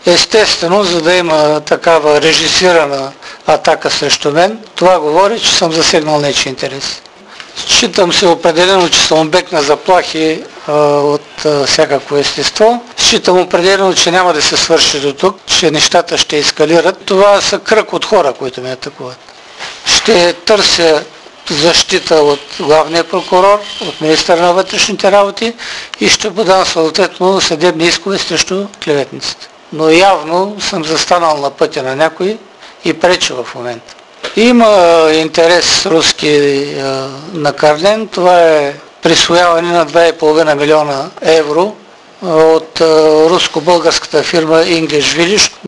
Естествено, за да има такава режисирана атака срещу мен, това говори, че съм засегнал нечи интерес. Считам се определено, че съм обект на заплахи от всякакво естество. Считам определено, че няма да се свърши до тук, че нещата ще ескалират. Това са кръг от хора, които ме атакуват. Ще търся защита от главния прокурор, от министъра на вътрешните работи и ще подам съответно съдебни искове срещу клеветниците. Но явно съм застанал на пътя на някой и преча в момента. Има интерес руски накърнен, това е присвояване на 2,5 милиона евро от руско-българската фирма English Village.